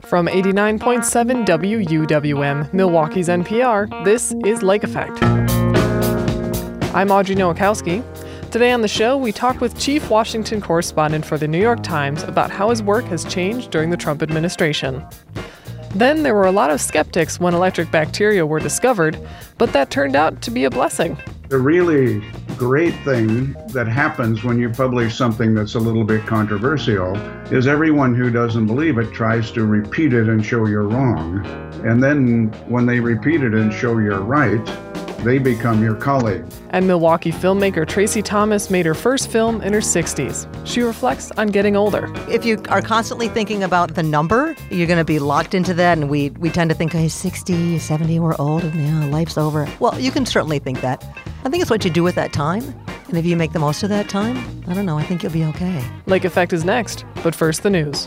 From 89.7 WUWM, Milwaukee's NPR, this is Lake Effect. I'm Audrey Nowakowski. Today on the show, we talk with Chief Washington Correspondent for The New York Times about how his work has changed during the Trump administration. Then there were a lot of skeptics when electric bacteria were discovered, but that turned out to be a blessing. The really great thing that happens when you publish something that's a little bit controversial is everyone who doesn't believe it tries to repeat it and show you're wrong. And then when they repeat it and show you're right, they become your colleague. And Milwaukee filmmaker Tracy Thomas made her first film in her 60s. She reflects on getting older. If you are constantly thinking about the number, you're going to be locked into that. And we tend to think, hey, 60, 70, we're old, and yeah, life's over. Well, you can certainly think that. I think it's what you do with that time. And if you make the most of that time, I don't know, I think you'll be okay. Lake Effect is next, but first the news.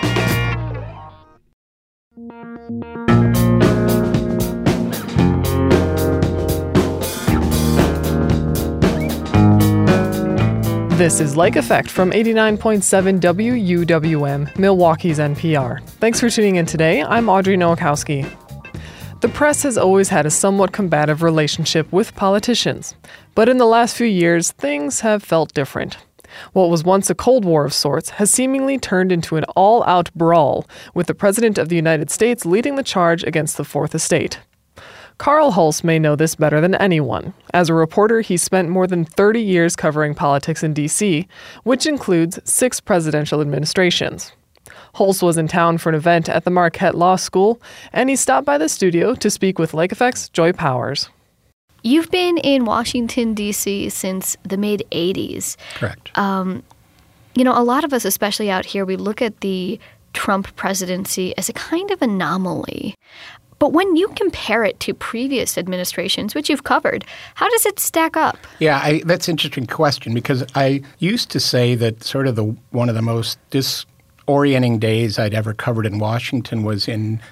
This is Lake Effect from 89.7 WUWM, Milwaukee's NPR. Thanks for tuning in today. I'm Audrey Nowakowski. The press has always had a somewhat combative relationship with politicians, but in the last few years, things have felt different. What was once a Cold War of sorts has seemingly turned into an all-out brawl, with the President of the United States leading the charge against the Fourth Estate. Carl Hulse may know this better than anyone. As a reporter, he spent more than 30 years covering politics in D.C., which includes 6 presidential administrations. Hulse was in town for an event at the Marquette Law School, and he stopped by the studio to speak with Lake Effect's Joy Powers. You've been in Washington, D.C. since the mid-'80s. Correct. A lot of us, especially out here, we look at the Trump presidency as a kind of anomaly. But when you compare it to previous administrations, which you've covered, how does it stack up? Yeah, that's an interesting question because I used to say that sort of one of the most disorienting days I'd ever covered in Washington was in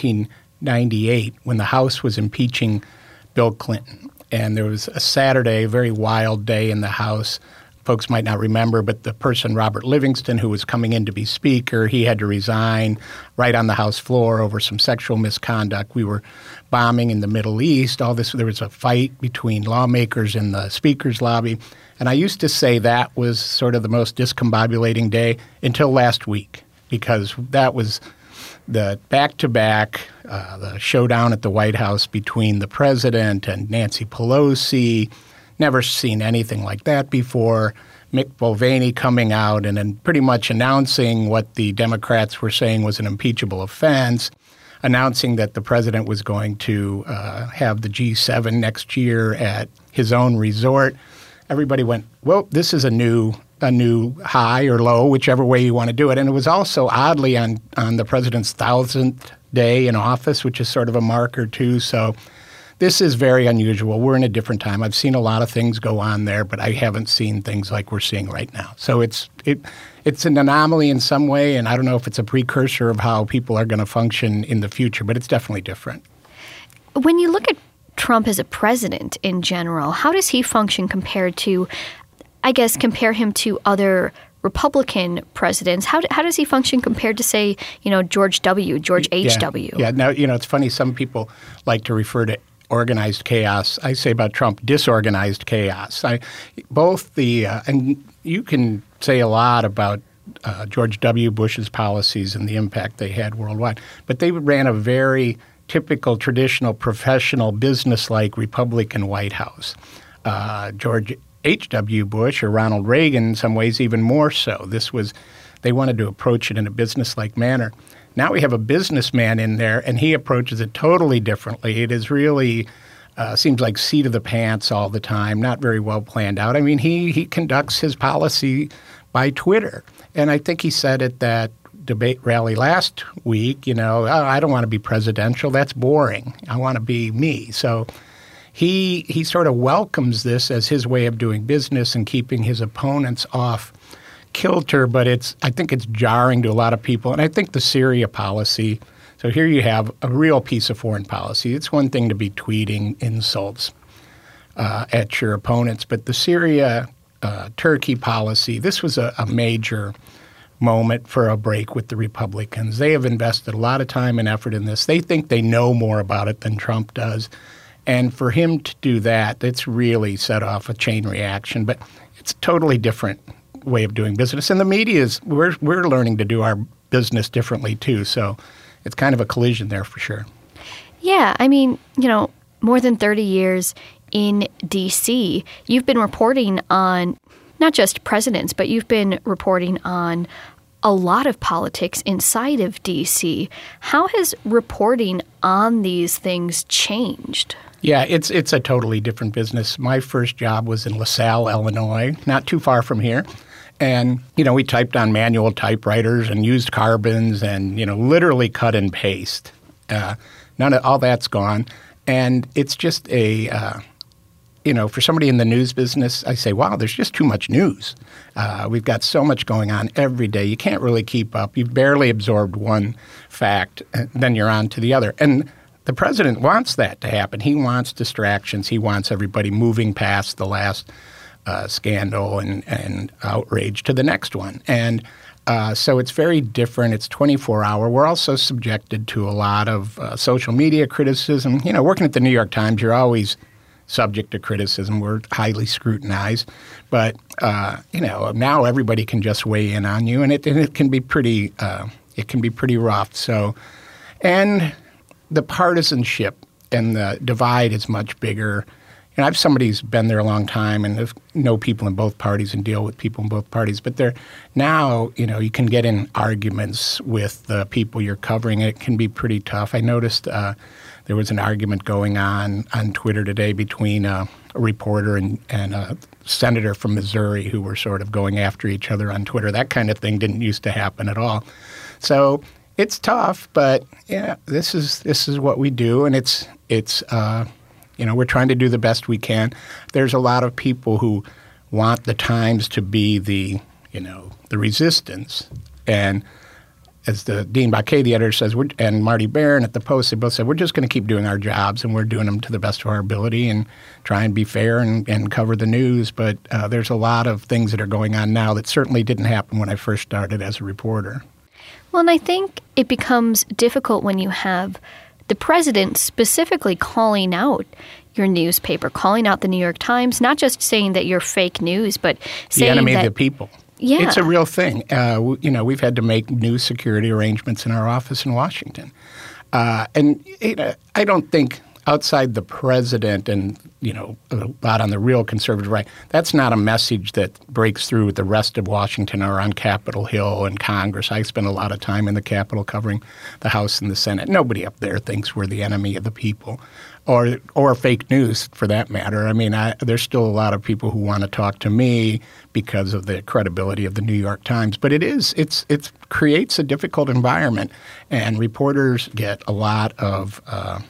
1998 when the House was impeaching Bill Clinton. And there was a Saturday, a very wild day in the House. Folks might not remember, but the person, Robert Livingston, who was coming in to be Speaker, he had to resign right on the House floor over some sexual misconduct. We were bombing in the Middle East. All this, there was a fight between lawmakers in the Speaker's lobby. And I used to say that was sort of the most discombobulating day until last week, because that was the back-to-back, the showdown at the White House between the president and Nancy Pelosi. Never seen anything like that before. Mick Mulvaney coming out and then pretty much announcing what the Democrats were saying was an impeachable offense, announcing that the president was going to have the G7 next year at his own resort. Everybody went, well, this is a new high or low, whichever way you want to do it. And it was also oddly on the president's 1,000th day in office, which is sort of a marker too. So this is very unusual. We're in a different time. I've seen a lot of things go on there, but I haven't seen things like we're seeing right now. So it's an anomaly in some way, and I don't know if it's a precursor of how people are going to function in the future, but it's definitely different. When you look at Trump as a president in general, how does he function compared to, compare him to other Republican presidents? How does he function compared to, say, George H.W.? Yeah. Now, it's funny. Some people like to refer to organized chaos. I say about Trump, disorganized chaos. And you can say a lot about George W. Bush's policies and the impact they had worldwide, but they ran a very typical, traditional, professional, business-like Republican White House. George H.W. Bush or Ronald Reagan, in some ways even more so. They wanted to approach it in a business-like manner. Now we have a businessman in there, and he approaches it totally differently. It is really seems like seat of the pants all the time, not very well planned out. I mean, he conducts his policy by Twitter. And I think he said at that debate rally last week, I don't want to be presidential. That's boring. I want to be me. So he sort of welcomes this as his way of doing business and keeping his opponents off kilter, but I think it's jarring to a lot of people. And I think the Syria policy, so here you have a real piece of foreign policy. It's one thing to be tweeting insults at your opponents, but the Syria Turkey policy, this was a major moment for a break with the Republicans. They have invested a lot of time and effort in this. They think they know more about it than Trump does. And for him to do that, it's really set off a chain reaction. But it's a totally different way of doing business. And the media is, we're learning to do our business differently too. So it's kind of a collision there for sure. Yeah, I mean, more than 30 years in D.C., you've been reporting on not just presidents, but you've been reporting on a lot of politics inside of D.C. How has reporting on these things changed? Yeah, it's a totally different business. My first job was in LaSalle, Illinois, not too far from here. And, we typed on manual typewriters and used carbons and, literally cut and paste. None of all that's gone. And it's just for somebody in the news business, I say, wow, there's just too much news. We've got so much going on every day. You can't really keep up. You've barely absorbed one fact, and then you're on to the other. And the president wants that to happen. He wants distractions. He wants everybody moving past the last scandal and outrage to the next one. And so it's very different. It's 24-hour. We're also subjected to a lot of social media criticism. Working at the New York Times, you're always subject to criticism. We're highly scrutinized. But, now everybody can just weigh in on you, and it can be pretty rough. So, and the partisanship and the divide is much bigger. I'm somebody who's been there a long time and know people in both parties and deal with people in both parties. But now, you can get in arguments with the people you're covering, and it can be pretty tough. I noticed there was an argument going on Twitter today between a reporter and a senator from Missouri who were sort of going after each other on Twitter. That kind of thing didn't used to happen at all. So it's tough, but yeah, this is what we do, and it's we're trying to do the best we can. There's a lot of people who want the Times to be the resistance. And as the Dean Baquet, the editor, says, and Marty Baron at the Post, they both said, we're just going to keep doing our jobs, and we're doing them to the best of our ability and try and be fair and cover the news. But there's a lot of things that are going on now that certainly didn't happen when I first started as a reporter. Well, and I think it becomes difficult when you have the president specifically calling out your newspaper, calling out the New York Times, not just saying that you're fake news, but saying the enemy that of the people. Yeah. It's a real thing. We've had to make new security arrangements in our office in Washington. And I don't think outside the president and, a lot on the real conservative right, that's not a message that breaks through with the rest of Washington or on Capitol Hill and Congress. I spend a lot of time in the Capitol covering the House and the Senate. Nobody up there thinks we're the enemy of the people or fake news for that matter. I mean, there's still a lot of people who want to talk to me because of the credibility of the New York Times. But it creates a difficult environment, and reporters get a lot of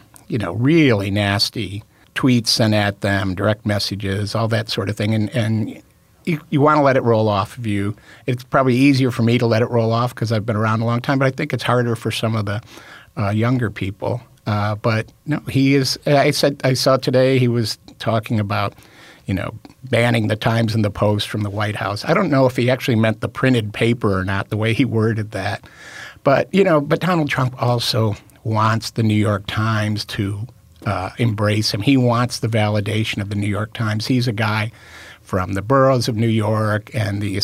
really nasty tweets sent at them, direct messages, all that sort of thing. And you want to let it roll off of you. It's probably easier for me to let it roll off because I've been around a long time, but I think it's harder for some of the younger people. But no, he is. I saw today he was talking about, banning the Times and the Post from the White House. I don't know if he actually meant the printed paper or not, the way he worded that. But but Donald Trump also wants the New York Times to embrace him. He wants the validation of the New York Times. He's a guy from the boroughs of New York, and the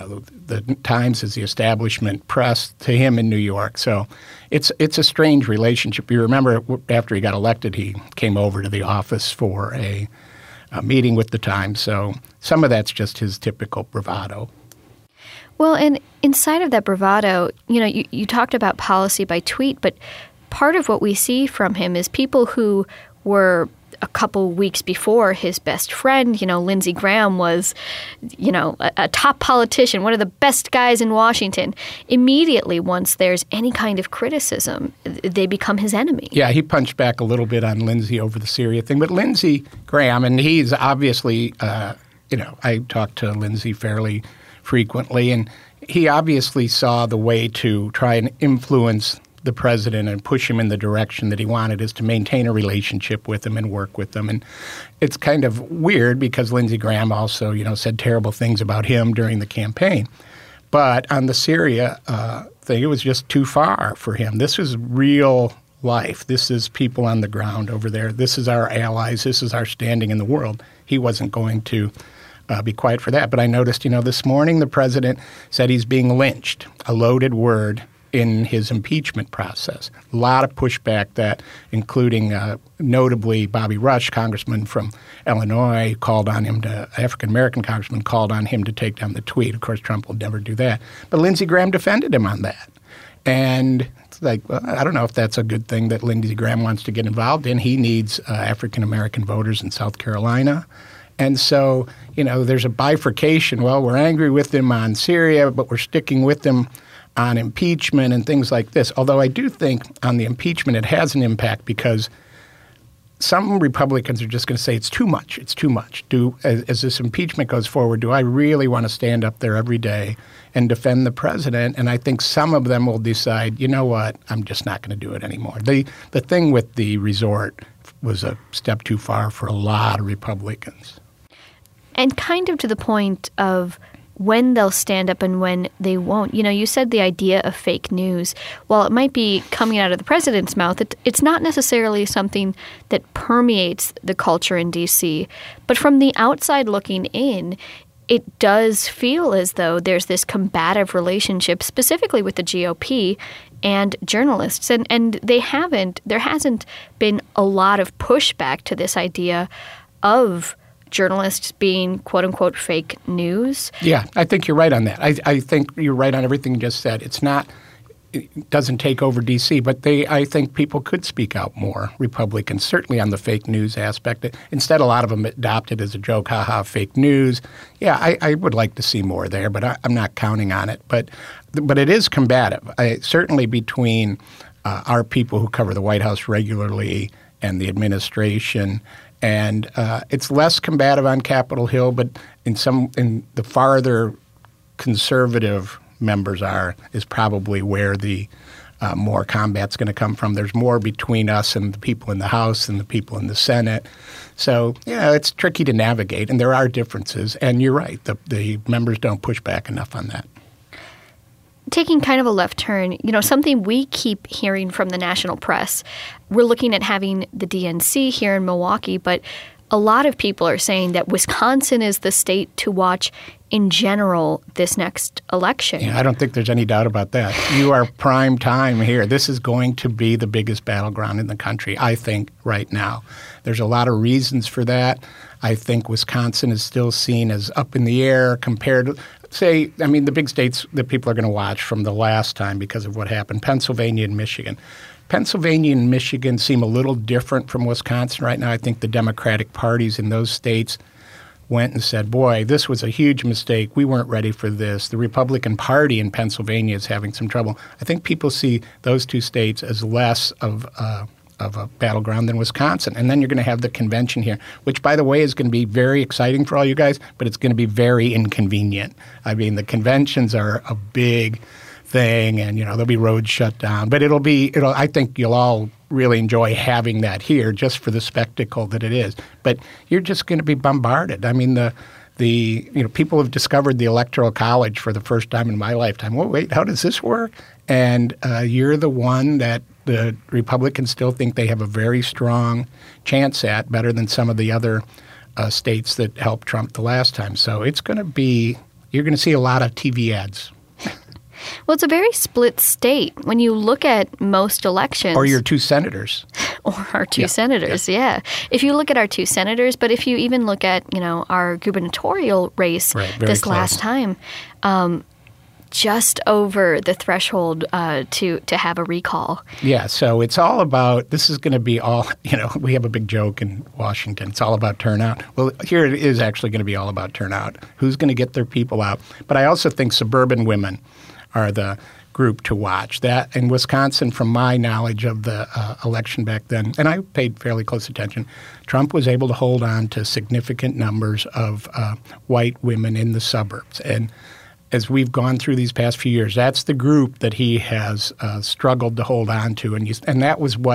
Times is the establishment press to him in New York. So it's a strange relationship. You remember after he got elected, he came over to the office for a meeting with the Times. So some of that's just his typical bravado. Well, and inside of that bravado, you talked about policy by tweet, but part of what we see from him is people who were a couple weeks before his best friend. Lindsey Graham was, a top politician, one of the best guys in Washington. Immediately, once there's any kind of criticism, they become his enemy. Yeah, he punched back a little bit on Lindsey over the Syria thing. But Lindsey Graham, and he's obviously, I talk to Lindsey fairly frequently, and he obviously saw the way to try and influence the president and push him in the direction that he wanted is to maintain a relationship with him and work with him. And it's kind of weird because Lindsey Graham also, said terrible things about him during the campaign. But on the Syria thing, it was just too far for him. This was real life. This is people on the ground over there. This is our allies. This is our standing in the world. He wasn't going to be quiet for that. But I noticed, this morning the president said he's being lynched, a loaded word in his impeachment process. A lot of pushback that, including notably Bobby Rush, congressman from Illinois, African-American congressman, called on him to take down the tweet. Of course, Trump will never do that. But Lindsey Graham defended him on that. And it's like, well, I don't know if that's a good thing that Lindsey Graham wants to get involved in. He needs African-American voters in South Carolina. And so, there's a bifurcation. Well, we're angry with him on Syria, but we're sticking with him on impeachment and things like this. Although I do think on the impeachment it has an impact because some Republicans are just going to say it's too much. It's too much. As this impeachment goes forward, do I really want to stand up there every day and defend the president? And I think some of them will decide, you know what, I'm just not going to do it anymore. The thing with the resort was a step too far for a lot of Republicans. And kind of to the point of when they'll stand up and when they won't. You said the idea of fake news. While it might be coming out of the president's mouth, it's not necessarily something that permeates the culture in D.C. But from the outside looking in, it does feel as though there's this combative relationship, specifically with the GOP and journalists. And there hasn't been a lot of pushback to this idea of journalists being quote-unquote fake news. Yeah, I think you're right on that. I think you're right on everything you just said. It doesn't take over D.C., but I think people could speak out more, Republicans, certainly on the fake news aspect. Instead, a lot of them adopt it as a joke, haha, fake news. Yeah, I would like to see more there, but I'm not counting on it. But it is combative, certainly between our people who cover the White House regularly and the administration. And it's less combative on Capitol Hill, but in the farther conservative members is probably where the more combat's going to come from. There's more between us and the people in the House and the people in the Senate. So, it's tricky to navigate, and there are differences. And you're right, the members don't push back enough on that. Taking kind of a left turn, something we keep hearing from the national press, we're looking at having the DNC here in Milwaukee, but a lot of people are saying that Wisconsin is the state to watch in general this next election. Yeah, I don't think there's any doubt about that. You are prime time here. This is going to be the biggest battleground in the country, I think, right now. There's a lot of reasons for that. I think Wisconsin is still seen as up in the air compared to, the big states that people are going to watch from the last time because of what happened, Pennsylvania and Michigan. Pennsylvania and Michigan seem a little different from Wisconsin right now. I think the Democratic parties in those states went and said, boy, this was a huge mistake. We weren't ready for this. The Republican Party in Pennsylvania is having some trouble. I think people see those two states as less of a battleground than Wisconsin. And then you're going to have the convention here, which, by the way, is going to be very exciting for all you guys, but it's going to be very inconvenient. The conventions are a big thing, and there'll be roads shut down. But I think you'll all really enjoy having that here just for the spectacle that it is. But you're just going to be bombarded. People have discovered the Electoral College for the first time in my lifetime. Well, wait, how does this work? And you're the one that the Republicans still think they have a very strong chance at, better than some of the other states that helped Trump the last time. So you're going to see a lot of TV ads. Well, it's a very split state. When you look at most elections. Or your two senators. Or our two senators, yeah. If you look at our two senators, but if you even look at, our gubernatorial race this close. Last time, just over the threshold to have a recall. Yeah, so it's all about, this is going to be all, we have a big joke in Washington. It's all about turnout. Well, here it is actually going to be all about turnout. Who's going to get their people out? But I also think suburban women are the group to watch. That in Wisconsin, from my knowledge of the election back then, and I paid fairly close attention, Trump was able to hold on to significant numbers of white women in the suburbs. And as we've gone through these past few years, that's the group that he has struggled to hold on to. And that was what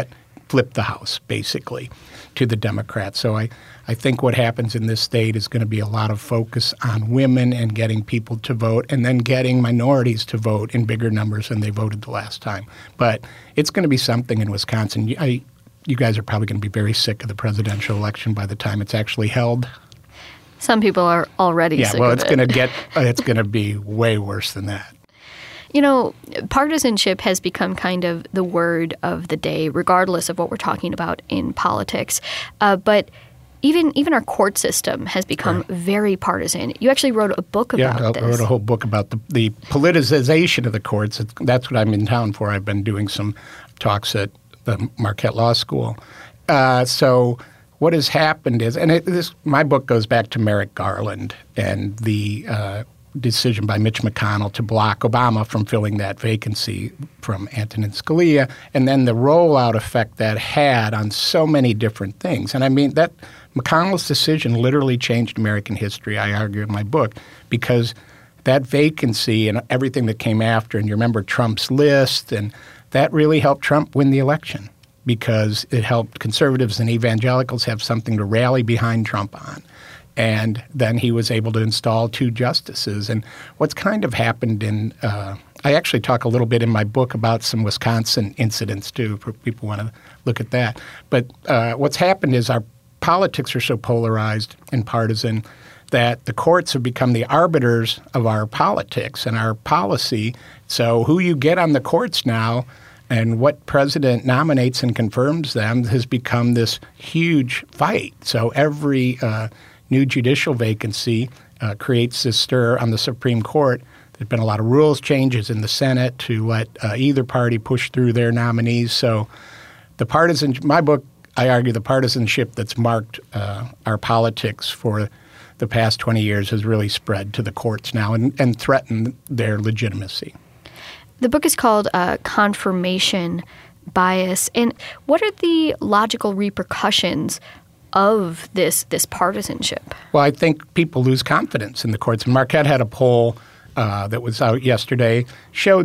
flip the House, basically, to the Democrats. So I think what happens in this state is going to be a lot of focus on women and getting people to vote and then getting minorities to vote in bigger numbers than they voted the last time. But it's going to be something in Wisconsin. You guys are probably going to be very sick of the presidential election by the time it's actually held. Some people are already sick of it. It's going to be way worse than that. You know, partisanship has become kind of the word of the day, regardless of what we're talking about in politics. But even our court system has become very partisan. You actually wrote a book about this. I wrote a whole book about the politicization of the courts. That's what I'm in town for. I've been doing some talks at the Marquette Law School. So what has happened is, and my book goes back to Merrick Garland and the decision by Mitch McConnell to block Obama from filling that vacancy from Antonin Scalia, and then the rollout effect that had on so many different things. And I mean, that McConnell's decision literally changed American history, I argue in my book, because that vacancy and everything that came after, and you remember Trump's list, and that really helped Trump win the election because it helped conservatives and evangelicals have something to rally behind Trump on. And then he was able to install 2 justices. And what's kind of happened I actually talk a little bit in my book about some Wisconsin incidents, too, for people who want to look at that. But what's happened is our politics are so polarized and partisan that the courts have become the arbiters of our politics and our policy. So who you get on the courts now and what president nominates and confirms them has become this huge fight. So every new judicial vacancy creates this stir on the Supreme Court. There's been a lot of rules changes in the Senate to let either party push through their nominees. So my book, I argue the partisanship that's marked our politics for the past 20 years has really spread to the courts now and threatened their legitimacy. The book is called Confirmation Bias. And what are the logical repercussions of this partisanship? Well, I think people lose confidence in the courts. Marquette had a poll that was out yesterday, showed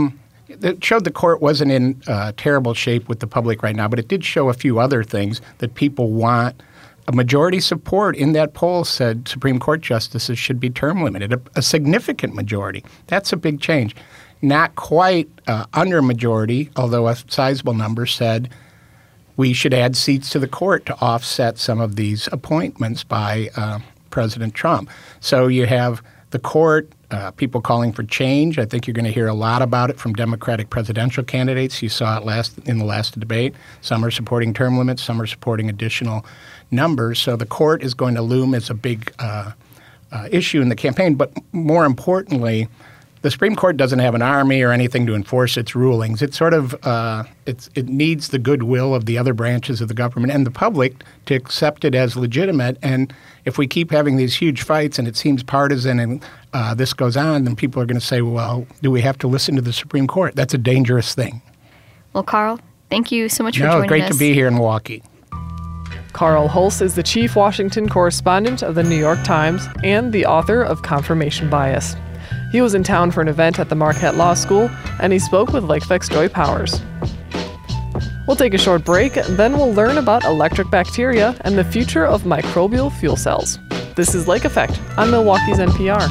the court wasn't in terrible shape with the public right now, but it did show a few other things that people want. A majority support in that poll said Supreme Court justices should be term limited, a significant majority. That's a big change. Not quite under majority, although a sizable number said we should add seats to the court to offset some of these appointments by President Trump. So you have the court, people calling for change. I think you're going to hear a lot about it from Democratic presidential candidates. You saw it in the last debate. Some are supporting term limits. Some are supporting additional numbers. So the court is going to loom as a big issue in the campaign. But more importantly, the Supreme Court doesn't have an army or anything to enforce its rulings. It's sort of it needs the goodwill of the other branches of the government and the public to accept it as legitimate. And if we keep having these huge fights and it seems partisan and this goes on, then people are going to say, well, do we have to listen to the Supreme Court? That's a dangerous thing. Well, Carl, thank you so much for joining us. Great to be here in Milwaukee. Carl Hulse is the chief Washington correspondent of the New York Times and the author of Confirmation Bias. He was in town for an event at the Marquette Law School, and he spoke with Lake Effect's Joy Powers. We'll take a short break, then we'll learn about electric bacteria and the future of microbial fuel cells. This is Lake Effect on Milwaukee's NPR.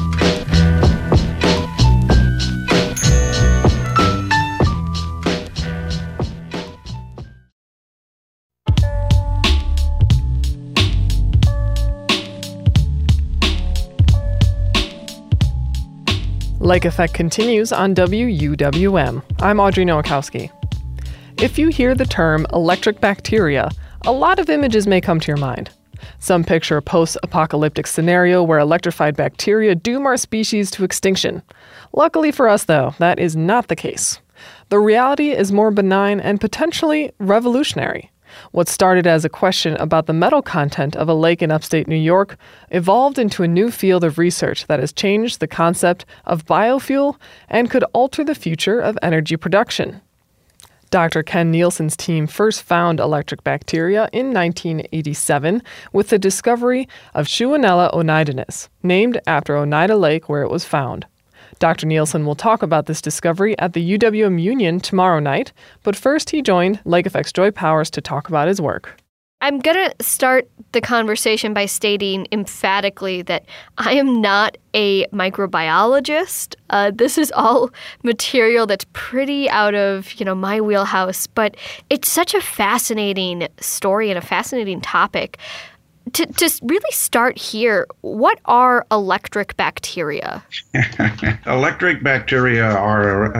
Lake Effect continues on WUWM. I'm Audrey Nowakowski. If you hear the term electric bacteria, a lot of images may come to your mind. Some picture a post-apocalyptic scenario where electrified bacteria doom our species to extinction. Luckily for us, though, that is not the case. The reality is more benign and potentially revolutionary. What started as a question about the metal content of a lake in upstate New York evolved into a new field of research that has changed the concept of biofuel and could alter the future of energy production. Dr. Ken Nielsen's team first found electric bacteria in 1987 with the discovery of Shewanella oneidanis, named after Oneida Lake where it was found. Dr. Nielsen will talk about this discovery at the UWM Union tomorrow night, but first he joined Lake Effect's Joy Powers to talk about his work. I'm going to start the conversation by stating emphatically that I am not a microbiologist. This is all material that's pretty out of, my wheelhouse, but it's such a fascinating story and a fascinating topic. To really start here, what are electric bacteria? Electric bacteria are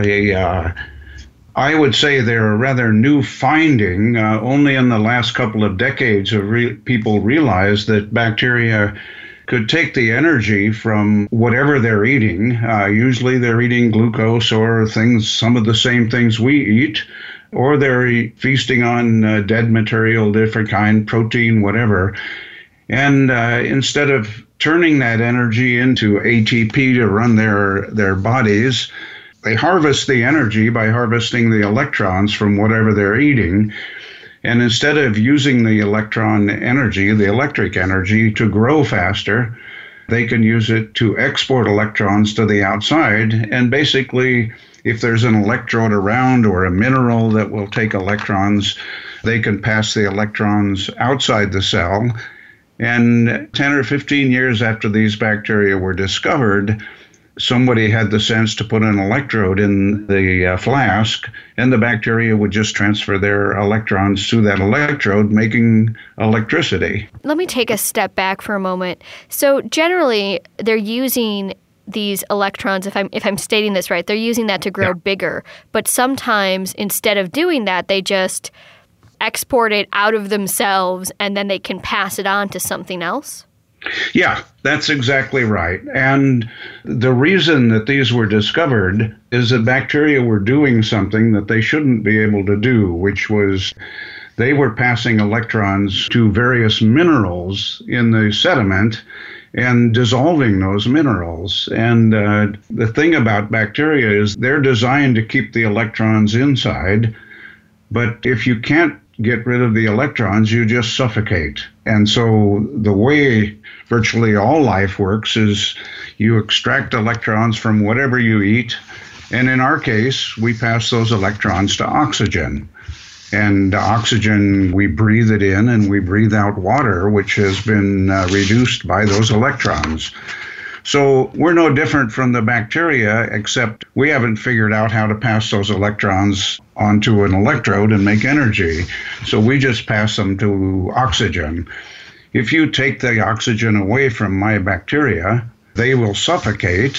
I would say they're a rather new finding. Only in the last couple of decades have people realized that bacteria could take the energy from whatever they're eating. Usually they're eating glucose or some of the same things we eat, or they're feasting on dead material, different kind, protein, whatever. And instead of turning that energy into ATP to run their bodies, they harvest the energy by harvesting the electrons from whatever they're eating. And instead of using the electron energy, the electric energy, to grow faster, they can use it to export electrons to the outside. And basically, if there's an electrode around or a mineral that will take electrons, they can pass the electrons outside the cell. And 10 or 15 years after these bacteria were discovered, somebody had the sense to put an electrode in the flask, and the bacteria would just transfer their electrons to that electrode, making electricity. Let me take a step back for a moment. So generally, they're using these electrons, if I'm stating this right, they're using that to grow bigger. But sometimes, instead of doing that, they just export it out of themselves, and then they can pass it on to something else? Yeah, that's exactly right. And the reason that these were discovered is that bacteria were doing something that they shouldn't be able to do, which was they were passing electrons to various minerals in the sediment and dissolving those minerals. And the thing about bacteria is they're designed to keep the electrons inside, but if you can't get rid of the electrons, you just suffocate. And so the way virtually all life works is you extract electrons from whatever you eat, and in our case, we pass those electrons to oxygen. And oxygen, we breathe it in and we breathe out water, which has been reduced by those electrons. So we're no different from the bacteria, except we haven't figured out how to pass those electrons onto an electrode and make energy. So we just pass them to oxygen. If you take the oxygen away from my bacteria, they will suffocate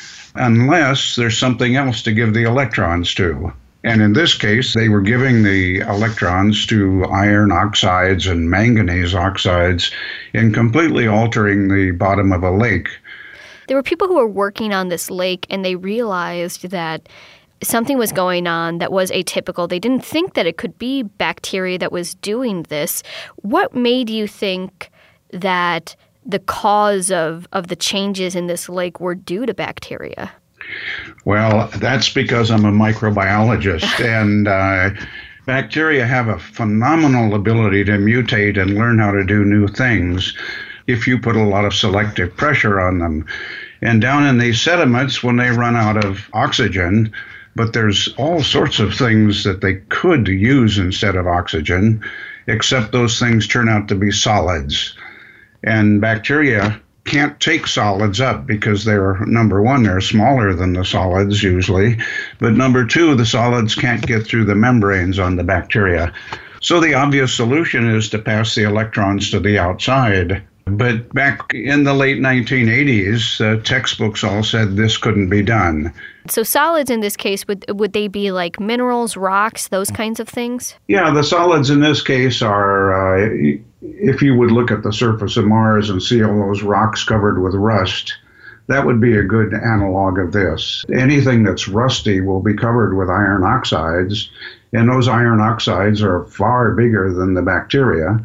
unless there's something else to give the electrons to. And in this case, they were giving the electrons to iron oxides and manganese oxides and completely altering the bottom of a lake. There were people who were working on this lake, and they realized that something was going on that was atypical. They didn't think that it could be bacteria that was doing this. What made you think that the cause of the changes in this lake were due to bacteria? Well, that's because I'm a microbiologist, and bacteria have a phenomenal ability to mutate and learn how to do new things if you put a lot of selective pressure on them. And down in these sediments, when they run out of oxygen, but there's all sorts of things that they could use instead of oxygen, except those things turn out to be solids. And bacteria can't take solids up because they're, number one, they're smaller than the solids usually, but number two, the solids can't get through the membranes on the bacteria. So the obvious solution is to pass the electrons to the outside. But back in the late 1980s, textbooks all said this couldn't be done. So solids in this case, would they be like minerals, rocks, those kinds of things? Yeah, the solids in this case are, if you would look at the surface of Mars and see all those rocks covered with rust, that would be a good analog of this. Anything that's rusty will be covered with iron oxides, and those iron oxides are far bigger than the bacteria.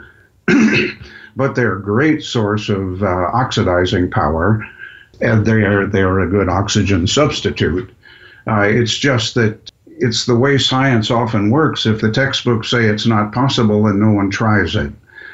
But they're a great source of oxidizing power, and they are a good oxygen substitute. It's just that it's the way science often works. If the textbooks say it's not possible, then no one tries it.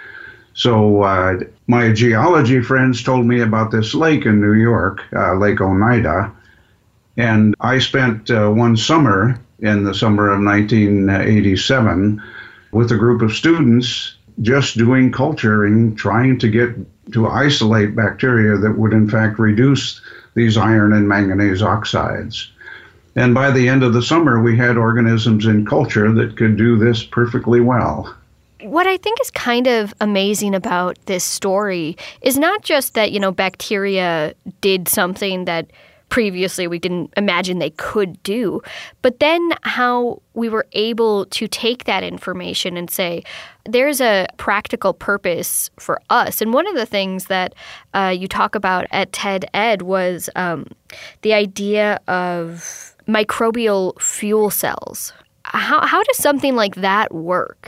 So my geology friends told me about this lake in New York, Lake Oneida, And I spent one summer in the summer of 1987 with a group of students just doing culturing, trying to get to isolate bacteria that would in fact reduce these iron and manganese oxides. And by the end of the summer, we had organisms in culture that could do this perfectly well. What I think is kind of amazing about this story is not just that, bacteria did something that previously we didn't imagine they could do, but then how we were able to take that information and say, there's a practical purpose for us. And one of the things that you talk about at TED Ed was the idea of microbial fuel cells. How does something like that work?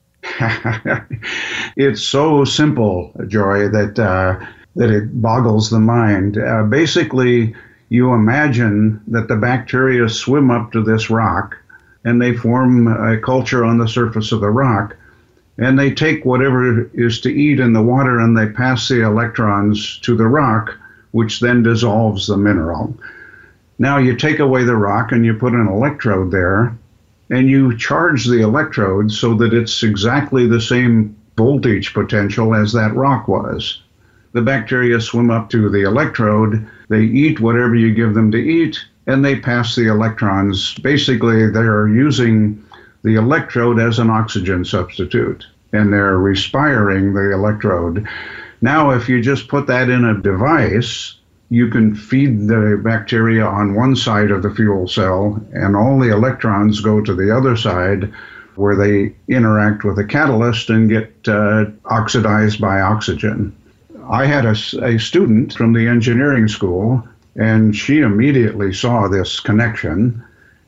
It's so simple, Joy, that it boggles the mind. Basically, you imagine that the bacteria swim up to this rock and they form a culture on the surface of the rock, and they take whatever is to eat in the water and they pass the electrons to the rock, which then dissolves the mineral. Now you take away the rock and you put an electrode there, and you charge the electrode so that it's exactly the same voltage potential as that rock was. The bacteria swim up to the electrode, they eat whatever you give them to eat, and they pass the electrons. Basically, they're using the electrode as an oxygen substitute, and they're respiring the electrode. Now, if you just put that in a device, you can feed the bacteria on one side of the fuel cell, and all the electrons go to the other side where they interact with the catalyst and get oxidized by oxygen. I had a student from the engineering school, and she immediately saw this connection,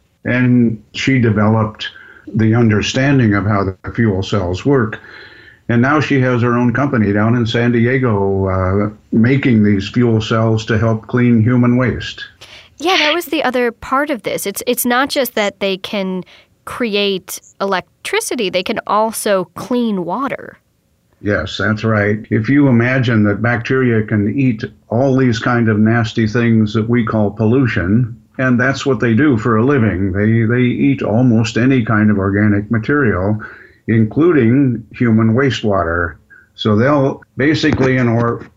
and she developed the understanding of how the fuel cells work. And now she has her own company down in San Diego making these fuel cells to help clean human waste. Yeah, that was the other part of this. It's not just that they can create electricity, they can also clean water. Yes, that's right. If you imagine that bacteria can eat all these kind of nasty things that we call pollution, and that's what they do for a living. They eat almost any kind of organic material, including human wastewater. So they'll basically, in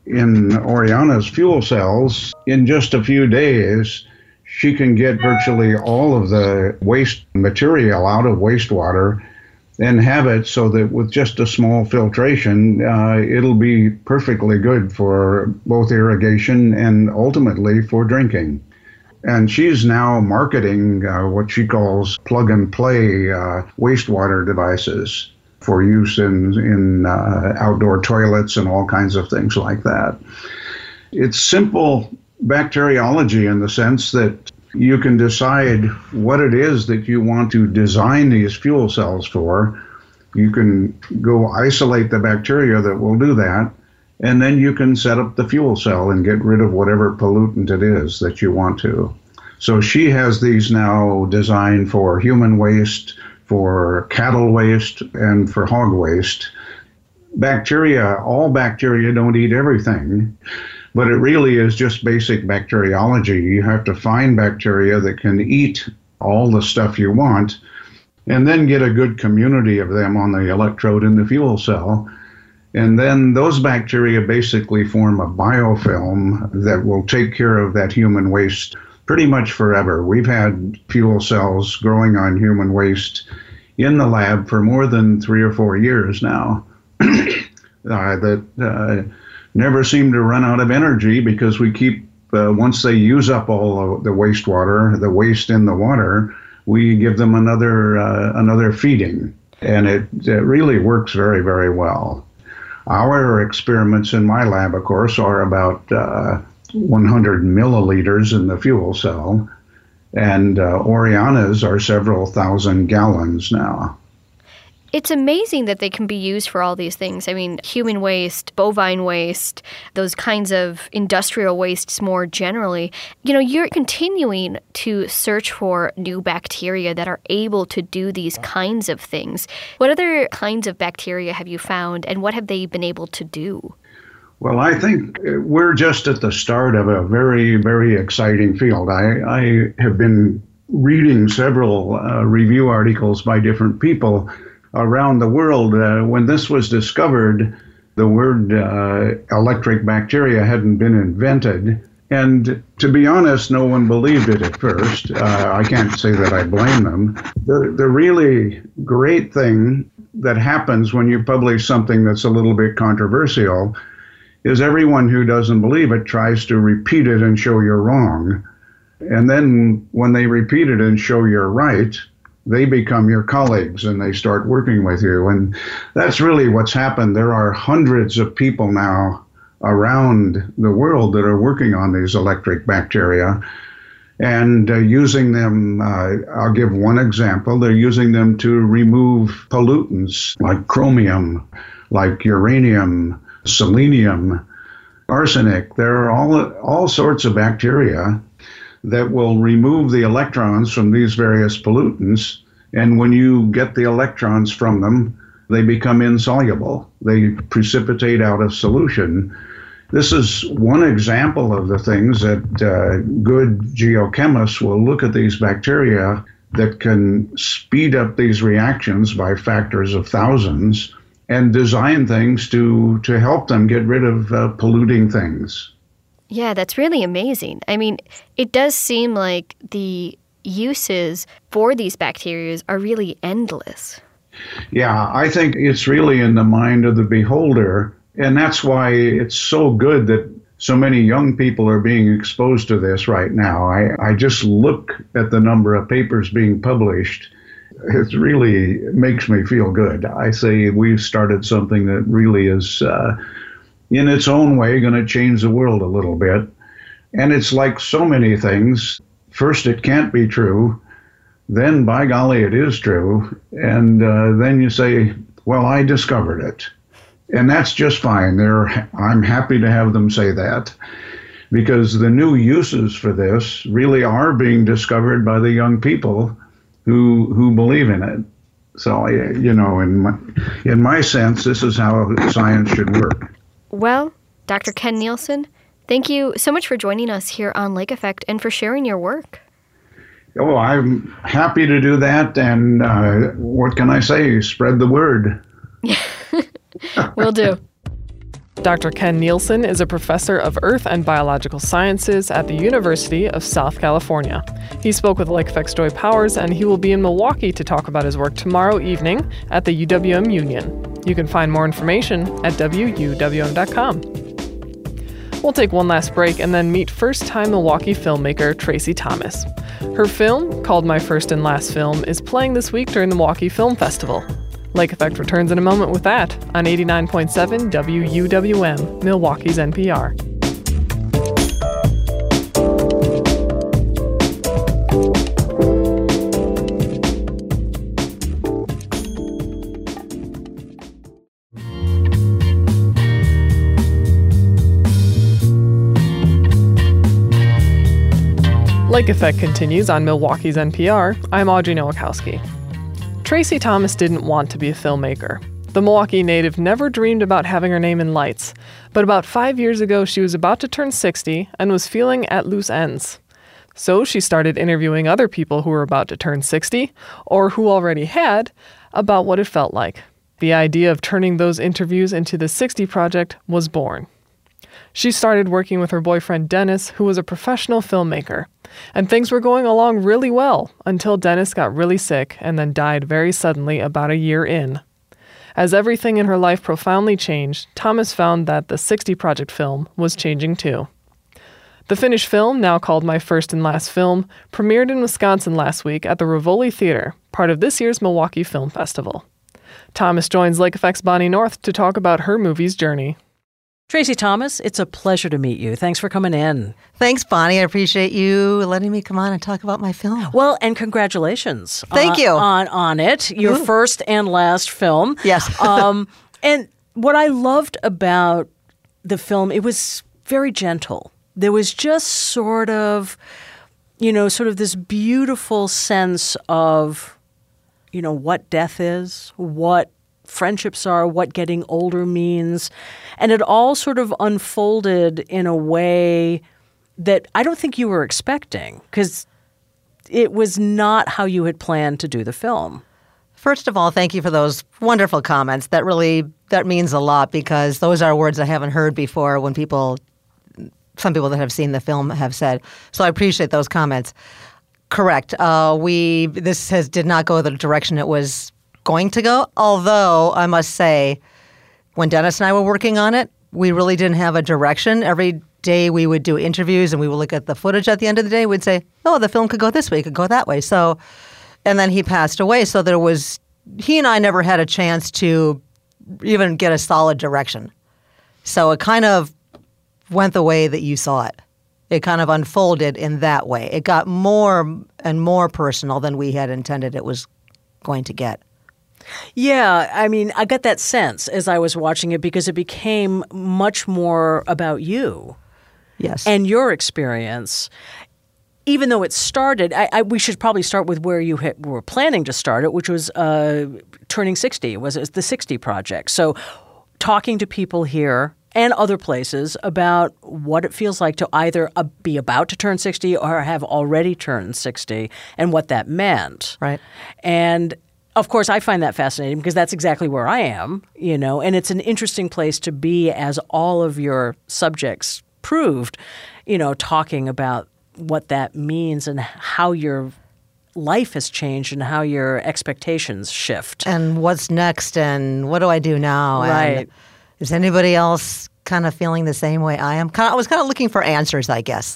Oriana's fuel cells, in just a few days, she can get virtually all of the waste material out of wastewater and have it so that with just a small filtration, it'll be perfectly good for both irrigation and ultimately for drinking. And she's now marketing what she calls plug-and-play wastewater devices for use in outdoor toilets and all kinds of things like that. It's simple bacteriology in the sense that you can decide what it is that you want to design these fuel cells for. You can go isolate the bacteria that will do that, and then you can set up the fuel cell and get rid of whatever pollutant it is that you want to. So she has these now designed for human waste, for cattle waste, and for hog waste. All bacteria don't eat everything, but it really is just basic bacteriology. You have to find bacteria that can eat all the stuff you want, and then get a good community of them on the electrode in the fuel cell. And then those bacteria basically form a biofilm that will take care of that human waste pretty much forever. We've had fuel cells growing on human waste in the lab for more than 3 or 4 years now that never seem to run out of energy because we keep, once they use up all of the wastewater, the waste in the water, we give them another feeding. And it really works very, very well. Our experiments in my lab, of course, are about 100 milliliters in the fuel cell, and Oriana's are several thousand gallons now. It's amazing that they can be used for all these things. I mean, human waste, bovine waste, those kinds of industrial wastes more generally. You're continuing to search for new bacteria that are able to do these kinds of things. What other kinds of bacteria have you found, and what have they been able to do? Well, I think we're just at the start of a very, very exciting field. I have been reading several review articles by different people around the world. When this was discovered, the word electric bacteria hadn't been invented. And to be honest, no one believed it at first. I can't say that I blame them. The really great thing that happens when you publish something that's a little bit controversial is everyone who doesn't believe it tries to repeat it and show you're wrong. And then when they repeat it and show you're right, they become your colleagues and they start working with you. And that's really what's happened. There are hundreds of people now around the world that are working on these electric bacteria and using them. I'll give one example. They're using them to remove pollutants like chromium, like uranium, selenium, arsenic. There are all sorts of bacteria that will remove the electrons from these various pollutants. And when you get the electrons from them, they become insoluble. They precipitate out of solution. This is one example of the things that good geochemists will look at these bacteria that can speed up these reactions by factors of thousands and design things to help them get rid of polluting things. Yeah, that's really amazing. I mean, it does seem like the uses for these bacteria are really endless. Yeah, I think it's really in the mind of the beholder. And that's why it's so good that so many young people are being exposed to this right now. I just look at the number of papers being published. It really makes me feel good. I say we've started something that really is, in its own way, going to change the world a little bit. And it's like so many things. First, it can't be true. Then, by golly, it is true. And then you say, well, I discovered it. And that's just fine. I'm happy to have them say that, because the new uses for this really are being discovered by the young people who believe in it. So, in my sense, this is how science should work. Well, Dr. Ken Nielsen, thank you so much for joining us here on Lake Effect and for sharing your work. Oh, I'm happy to do that. And what can I say? Spread the word. Will do. Dr. Ken Nielsen is a professor of Earth and Biological Sciences at the University of South California. He spoke with Lake Effect's Joy Powers, and he will be in Milwaukee to talk about his work tomorrow evening at the UWM Union. You can find more information at wuwm.com. We'll take one last break and then meet first-time Milwaukee filmmaker Tracy Thomas. Her film, called My First and Last Film, is playing this week during the Milwaukee Film Festival. Lake Effect returns in a moment with that on 89.7 WUWM, Milwaukee's NPR. Lake Effect continues on Milwaukee's NPR. I'm Audrey Nowakowski. Tracy Thomas didn't want to be a filmmaker. The Milwaukee native never dreamed about having her name in lights, but about 5 years ago she was about to turn 60 and was feeling at loose ends. So she started interviewing other people who were about to turn 60, or who already had, about what it felt like. The idea of turning those interviews into the 60 Project was born. She started working with her boyfriend Dennis, who was a professional filmmaker. And things were going along really well until Dennis got really sick and then died very suddenly about a year in. As everything in her life profoundly changed, Thomas found that the 60 Project film was changing too. The finished film, now called My First and Last Film, premiered in Wisconsin last week at the Rivoli Theater, part of this year's Milwaukee Film Festival. Thomas joins Lake Effect's Bonnie North to talk about her movie's journey. Tracy Thomas, it's a pleasure to meet you. Thanks for coming in. Thanks, Bonnie. I appreciate you letting me come on and talk about my film. Well, and congratulations. Thank you. On it, your first and last film. Yes. And what I loved about the film, it was very gentle. There was just sort of this beautiful sense of, what death is, what friendships are, what getting older means. And it all sort of unfolded in a way that I don't think you were expecting, because it was not how you had planned to do the film. First of all, thank you for those wonderful comments. That means a lot, because those are words I haven't heard before when some people that have seen the film have said. So I appreciate those comments. Correct. This did not go the direction it was going to go. Although I must say, when Dennis and I were working on it, we really didn't have a direction. Every day we would do interviews and we would look at the footage at the end of the day. We'd say, oh, the film could go this way, it could go that way. So, and then he passed away. So he and I never had a chance to even get a solid direction. So it kind of went the way that you saw it. It kind of unfolded in that way. It got more and more personal than we had intended it was going to get. Yeah, I mean, I got that sense as I was watching it, because it became much more about you. Yes. And your experience. Even though it started, we should probably start with where you were planning to start it, which was turning 60. It was the 60 Project. So talking to people here and other places about what it feels like to either be about to turn 60 or have already turned 60, and what that meant. Right. And of course, I find that fascinating, because that's exactly where I am, and it's an interesting place to be, as all of your subjects proved, talking about what that means and how your life has changed and how your expectations shift. And what's next, and what do I do now? Right. And is anybody else kind of feeling the same way I am? I was kind of looking for answers, I guess.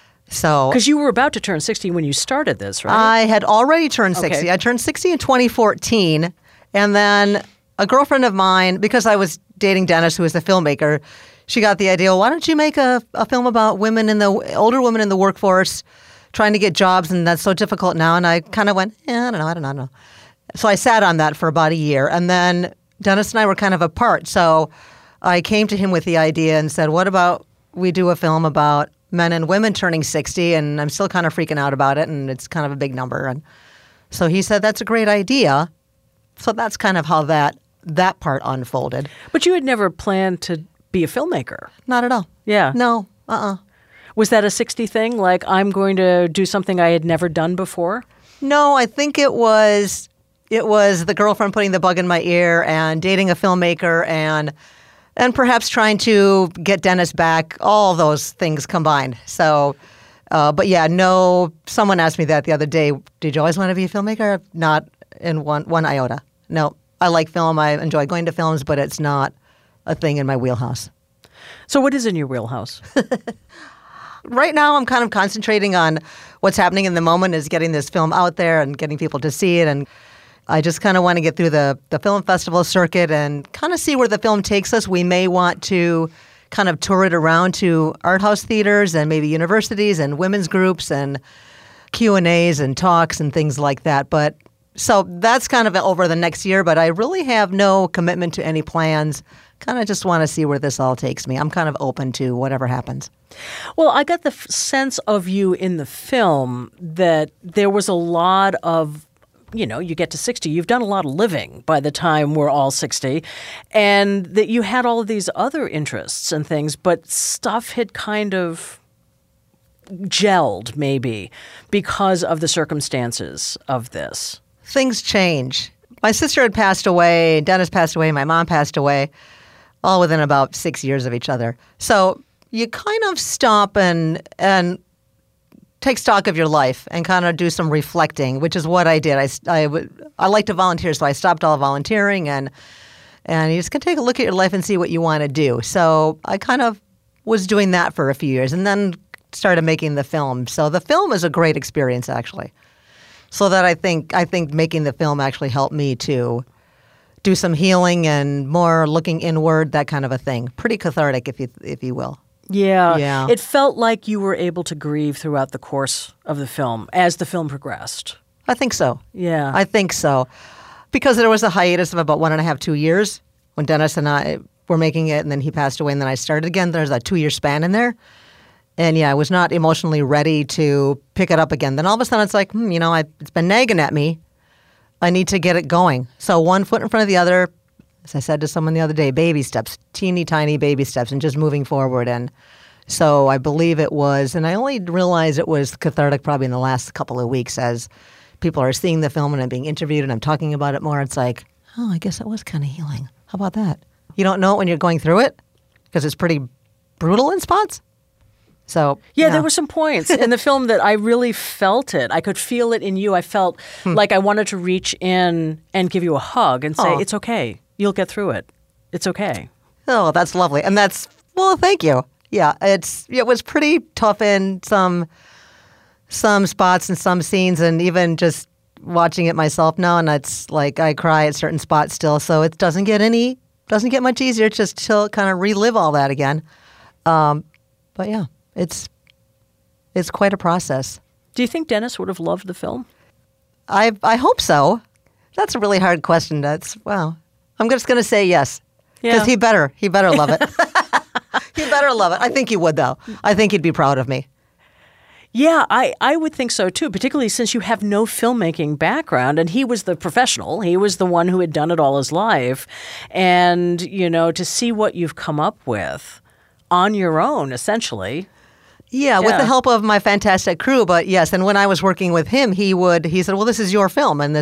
So, because you were about to turn 60 when you started this, right? I had already turned 60. Okay. I turned 60 in 2014. And then a girlfriend of mine, because I was dating Dennis, who was the filmmaker, she got the idea, well, why don't you make a film about older women in the workforce trying to get jobs, and that's so difficult now. And I kind of went, I don't know. So I sat on that for about a year. And then Dennis and I were kind of apart. So I came to him with the idea and said, what about we do a film about men and women turning 60? And I'm still kind of freaking out about it, and it's kind of a big number. And so he said, that's a great idea. So that's kind of how that part unfolded. But you had never planned to be a filmmaker. Not at all. Yeah. No. Was that a 60 thing? Like, I'm going to do something I had never done before? No, I think it was the girlfriend putting the bug in my ear, and dating a filmmaker, and perhaps trying to get Dennis back, all those things combined. So, but yeah, no, someone asked me that the other day. Did you always want to be a filmmaker? Not in one iota. No, I like film. I enjoy going to films, but it's not a thing in my wheelhouse. So what is in your wheelhouse? Right now, I'm kind of concentrating on what's happening in the moment, is getting this film out there and getting people to see it. And I just kind of want to get through the film festival circuit and kind of see where the film takes us. We may want to kind of tour it around to art house theaters and maybe universities and women's groups and Q&As and talks and things like that. But so that's kind of over the next year, but I really have no commitment to any plans. Kind of just want to see where this all takes me. I'm kind of open to whatever happens. Well, I got the sense of you in the film that there was a lot of, you get to 60, you've done a lot of living by the time we're all 60, and that you had all of these other interests and things, but stuff had kind of gelled maybe because of the circumstances of this. Things change. My sister had passed away, Dennis passed away, my mom passed away, all within about 6 years of each other. So you kind of stop and take stock of your life and kind of do some reflecting, which is what I did. I like to volunteer, so I stopped all volunteering, and you just can take a look at your life and see what you want to do. So I kind of was doing that for a few years, and then started making the film. So the film is a great experience, actually. So that I think making the film actually helped me to do some healing and more looking inward, that kind of a thing. Pretty cathartic, if you will. Yeah. It felt like you were able to grieve throughout the course of the film as the film progressed. I think so. Yeah. I think so. Because there was a hiatus of about 1.5, 2 years when Dennis and I were making it, and then he passed away, and then I started again. There's a 2-year span in there. And yeah, I was not emotionally ready to pick it up again. Then all of a sudden it's like, it's been nagging at me. I need to get it going. So one foot in front of the other, As I said to someone the other day, baby steps, teeny tiny baby steps, and just moving forward. And so I believe it was, and I only realized it was cathartic probably in the last couple of weeks as people are seeing the film and I'm being interviewed and I'm talking about it more. It's like, oh, I guess it was kind of healing. How about that? You don't know it when you're going through it because it's pretty brutal in spots. So yeah, there were some points in the film that I really felt it. I could feel it in you. I felt like I wanted to reach in and give you a hug and say, it's okay. You'll get through it. It's okay. Oh, that's lovely. And that's, well, thank you. Yeah, it was pretty tough in some spots and some scenes, and even just watching it myself now, and it's like I cry at certain spots still. So it doesn't get much easier. It's just to kind of relive all that again. But yeah, it's quite a process. Do you think Dennis would have loved the film? I hope so. That's a really hard question. Wow. I'm just going to say yes. Because he better love it. He better love it. I think he would, though. I think he'd be proud of me. Yeah, I would think so, too, particularly since you have no filmmaking background. And he was the professional. He was the one who had done it all his life. And, to see what you've come up with on your own, essentially. Yeah, with the help of my fantastic crew. But yes, and when I was working with him, he said, well, this is your film. And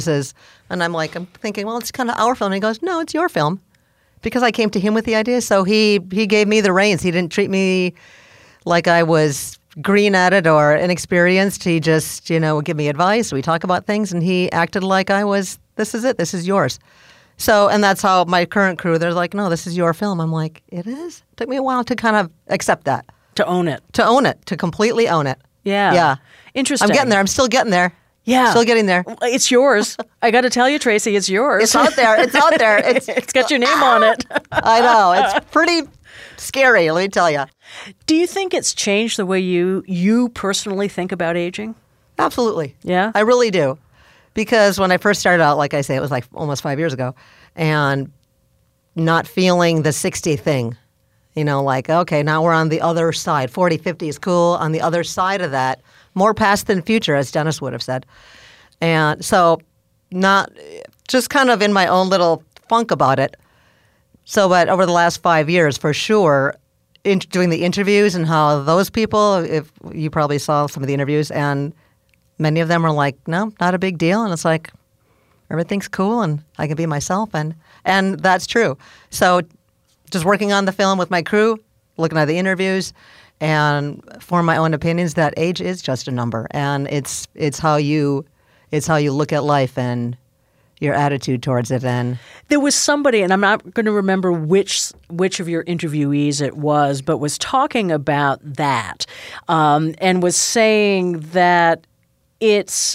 I'm thinking, well, it's kind of our film. And he goes, no, it's your film. Because I came to him with the idea. So he gave me the reins. He didn't treat me like I was green at it or inexperienced. He just, would give me advice. We talk about things. And he acted like I was, this is it. This is yours. So, and that's how my current crew, they're like, no, this is your film. I'm like, it is? It took me a while to kind of accept that. To own it. To completely own it. Yeah. Yeah. Interesting. I'm getting there. I'm still getting there. Yeah. Still getting there. It's yours. I got to tell you, Tracy, it's yours. It's out there. It's out there. It's got your name on it. I know. It's pretty scary, let me tell you. Do you think it's changed the way you personally think about aging? Absolutely. Yeah? I really do. Because when I first started out, like I say, it was like almost 5 years ago, and not feeling the 60 thing. Like, okay, now we're on the other side. 40, 50 is cool. On the other side of that, more past than future, as Dennis would have said. And so not just kind of in my own little funk about it. So, but over the last 5 years, for sure, doing the interviews and how those people, if you probably saw some of the interviews, and many of them are like, no, not a big deal. And it's like, everything's cool and I can be myself. And that's true. So just working on the film with my crew, looking at the interviews, and form my own opinions that age is just a number, and it's how you look at life and your attitude towards it. And there was somebody, and I'm not going to remember which of your interviewees it was, but was talking about that, and was saying that it's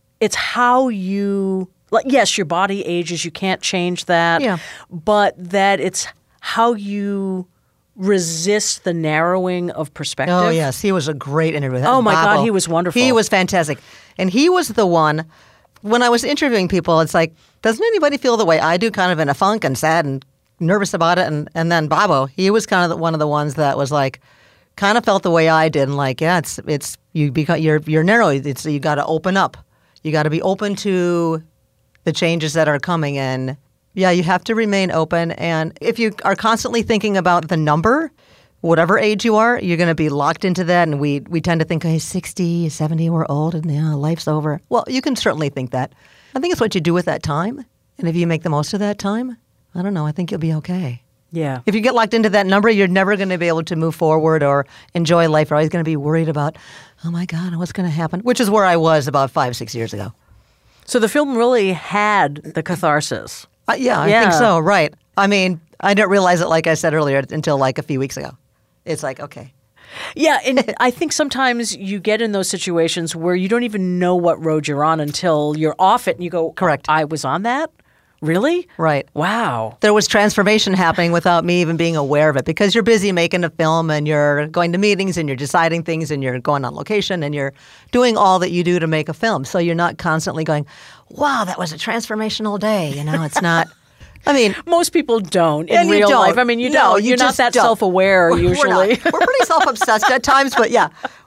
how you, like, yes, your body ages, you can't change that, but that it's how you resist the narrowing of perspective. Oh, yes. He was a great interview. Oh, my God. He was wonderful. He was fantastic. And he was the one, when I was interviewing people, it's like, doesn't anybody feel the way I do, kind of in a funk and sad and nervous about it? And then Bobo, he was kind of one of the ones that was like, kind of felt the way I did. And like, yeah, it's you're narrow. You got to open up. You got to be open to the changes that are coming. And yeah, you have to remain open. And if you are constantly thinking about the number, whatever age you are, you're going to be locked into that. And we tend to think, hey, 60, 70, we're old and yeah, life's over. Well, you can certainly think that. I think it's what you do with that time. And if you make the most of that time, I don't know, I think you'll be okay. Yeah. If you get locked into that number, you're never going to be able to move forward or enjoy life. You're always going to be worried about, oh my God, what's going to happen? Which is where I was about 5-6 years ago. So the film really had the catharsis. Yeah, I think so, right. I mean, I didn't realize it, like I said earlier, until like a few weeks ago. It's like, okay. Yeah, and I think sometimes you get in those situations where you don't even know what road you're on until you're off it and you go, correct. I was on that? Really? Right. Wow. There was transformation happening without me even being aware of it, because you're busy making a film and you're going to meetings and you're deciding things and you're going on location and you're doing all that you do to make a film. So you're not constantly going, wow, that was a transformational day. It's not. I mean, most people don't in real life. I mean, you don't. You're not that self-aware usually. We're pretty self-obsessed at times, but yeah,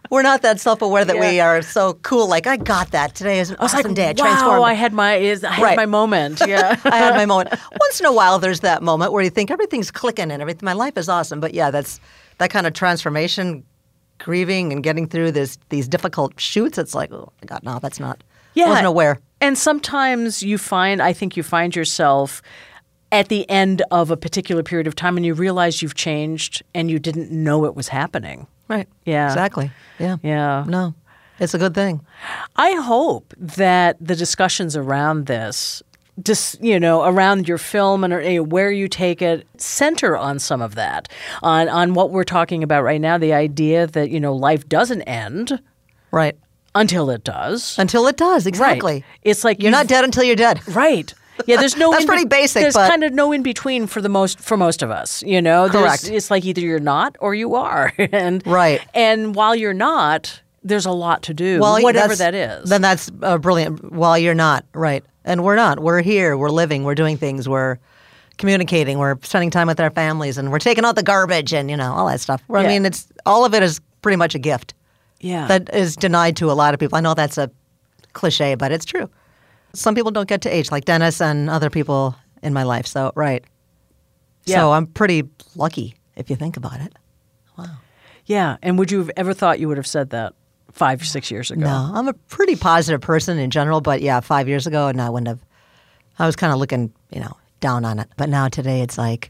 We're not that self-aware that we are so cool. Like, I got that. Today is an awesome day. I wow, transformed. I had my moment. Yeah. I had my moment. Once in a while, there's that moment where you think everything's clicking and everything. My life is awesome. But yeah, that's that kind of transformation, grieving and getting through these difficult shoots. It's like, oh my God, no, that's not. Yeah. Wasn't aware. And sometimes I think you find yourself at the end of a particular period of time and you realize you've changed and you didn't know it was happening. Right. Yeah. Exactly. Yeah. Yeah. No, it's a good thing. I hope that the discussions around this, around your film and where you take it, center on some of that, on what we're talking about right now, the idea that, life doesn't end. Right. Until it does. Until it does, exactly. Right. It's like you're not dead until you're dead. Right. Yeah, there's no. That's pretty basic. There's but kind of no in between for most of us. Correct. It's like either you're not or you are, and right. And while you're not, there's a lot to do. Well, whatever that is. Then that's brilliant. While you're not, right, and we're not. We're here. We're living. We're doing things. We're communicating. We're spending time with our families, and we're taking out the garbage and all that stuff. I mean, it's all of it is pretty much a gift. Yeah. That is denied to a lot of people. I know that's a cliche, but it's true. Some people don't get to age, like Dennis and other people in my life. So, right. Yeah. So I'm pretty lucky if you think about it. Wow. Yeah. And would you have ever thought you would have said that 5 or 6 years ago? No. I'm a pretty positive person in general, but yeah, 5 years ago, no, I wouldn't have. I was kind of looking, down on it. But now today it's like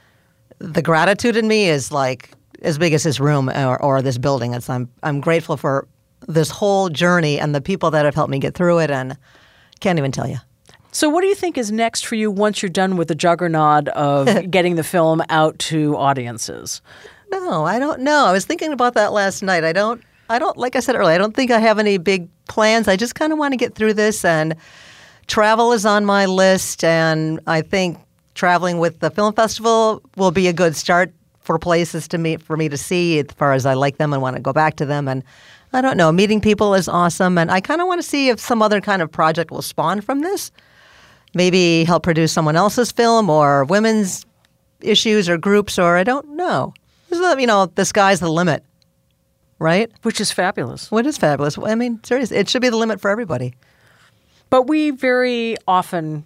the gratitude in me is like as big as this room or this building. I'm grateful for this whole journey and the people that have helped me get through it, and can't even tell you. So what do you think is next for you once you're done with the juggernaut of getting the film out to audiences? No, I don't know. I was thinking about that last night. I don't, like I said earlier, I don't think I have any big plans. I just kind of want to get through this, and travel is on my list, and I think traveling with the film festival will be a good start for places for me to see as far as I like them and want to go back to them. And I don't know, meeting people is awesome, and I kind of want to see if some other kind of project will spawn from this. Maybe help produce someone else's film or women's issues or groups, or I don't know. The sky's the limit, right? Which is fabulous. What is fabulous? I mean, seriously, it should be the limit for everybody. But we very often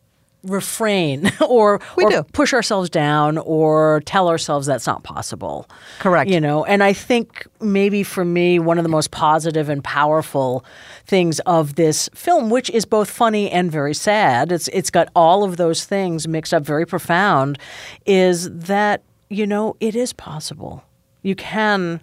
refrain or push ourselves down or tell ourselves that's not possible. Correct. And I think maybe for me, one of the most positive and powerful things of this film, which is both funny and very sad, it's got all of those things mixed up, very profound, is that, it is possible. You can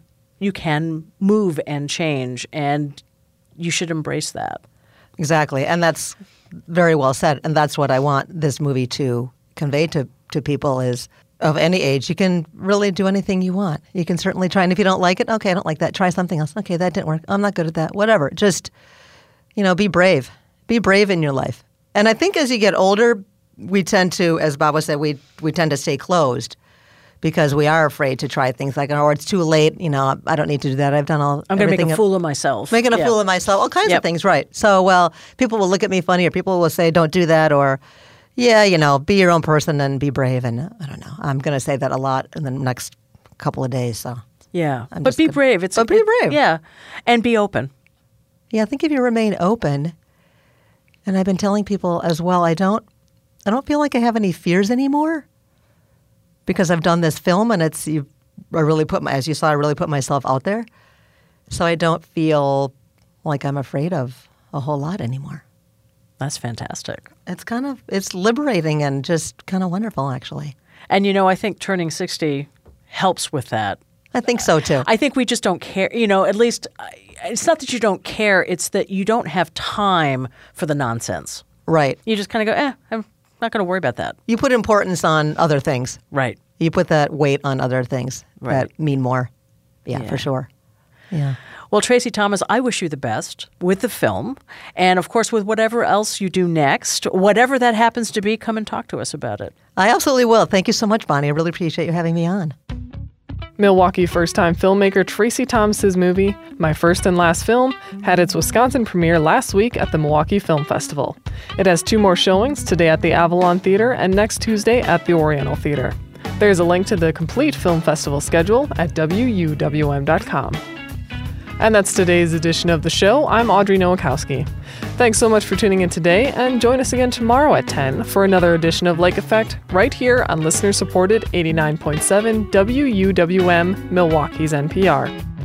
move and change, and you should embrace that. Exactly. And that's very well said. And that's what I want this movie to convey to people is of any age, you can really do anything you want. You can certainly try. And if you don't like it, okay, I don't like that. Try something else. Okay, that didn't work. I'm not good at that. Whatever. Just, be brave. Be brave in your life. And I think as you get older, we tend to, as Bob said, we tend to stay closed because we are afraid to try things like, it's too late. I don't need to do that. I've done all. I'm going to make a fool of myself. Making a fool of myself. All kinds of things, right? So, people will look at me funny, or people will say, "Don't do that," or, "Yeah, be your own person and be brave." And I don't know. I'm going to say that a lot in the next couple of days. So yeah, but be brave. Be brave. Yeah, and be open. Yeah, I think if you remain open, and I've been telling people as well, I don't feel like I have any fears anymore. Because I've done this film, and as you saw, I really put myself out there. So I don't feel like I'm afraid of a whole lot anymore. That's fantastic. It's liberating and just kind of wonderful, actually. And I think turning 60 helps with that. I think so too. I think we just don't care. At least it's not that you don't care; it's that you don't have time for the nonsense. Right. You just kind of go, I'm not going to worry about that. You put importance on other things. Right. You put that weight on other things that mean more. Yeah, for sure. Yeah. Well, Tracy Thomas, I wish you the best with the film. And, of course, with whatever else you do next, whatever that happens to be, come and talk to us about it. I absolutely will. Thank you so much, Bonnie. I really appreciate you having me on. Milwaukee first-time filmmaker Tracy Thomas's movie, My First and Last Film, had its Wisconsin premiere last week at the Milwaukee Film Festival. It has 2 more showings, today at the Avalon Theater and next Tuesday at the Oriental Theater. There's a link to the complete film festival schedule at WUWM.com. And that's today's edition of the show. I'm Audrey Nowakowski. Thanks so much for tuning in today, and join us again tomorrow at 10 for another edition of Lake Effect right here on listener-supported 89.7 WUWM, Milwaukee's NPR.